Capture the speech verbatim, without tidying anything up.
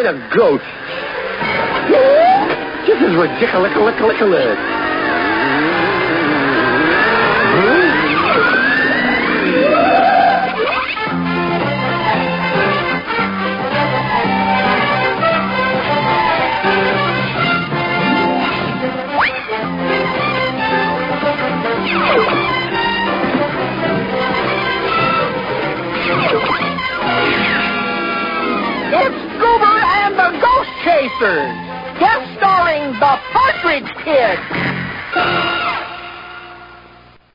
a ghost. This is ridiculous. It's Goober and the Ghost Chasers, guest starring the Partridge Kid.